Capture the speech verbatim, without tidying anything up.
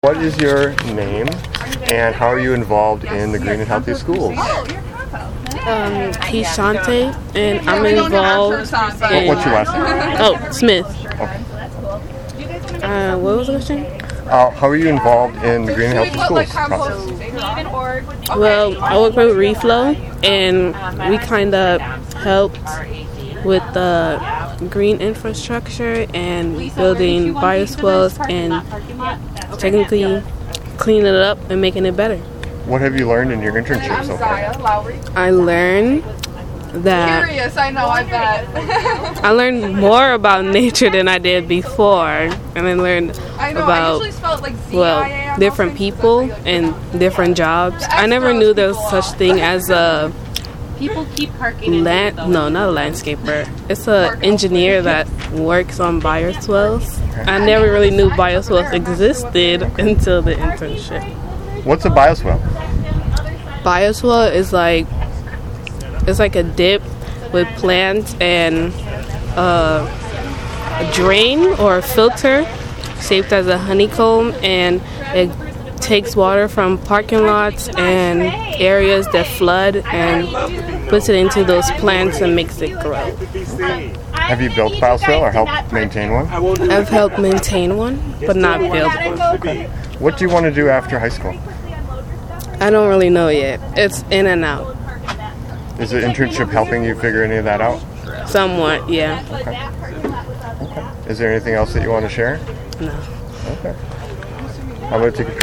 What is your name and how are you involved in the Green and Healthy Schools? Um, Kishante, and I'm involved in... What's your last name? Oh, Smith. Okay. Uh, what was the question? Uh, how are you involved in the Green and Healthy Schools process? Well, I work with Reflow, and we kind of helped with the green infrastructure and building bioswales and technically cleaning it up and making it better. What have you learned in your internship so far? I learned that Curious, I know, I bet. I learned more about nature than I did before, and I learned I know, about I usually spell it like Z I A well on different those people things, and different jobs. I never knew there was such thing as a People keep parking. land no not a landscaper. It's a engineer that works on bioswales. I never really knew bioswales existed until the internship. What's a bioswale? Bioswale is like it's like a dip with plants and uh, a drain or a filter shaped as a honeycomb, and it takes water from parking lots and areas that flood and puts it into those plants and makes it grow. Have you built a bioswale or helped maintain one? I've helped maintain one, but not build one. What do you want to do after high school? I don't really know yet. It's in and out. Is the internship helping you figure any of that out? Somewhat, yeah. Is there anything else that you want to share? No. Okay. I'm going to take a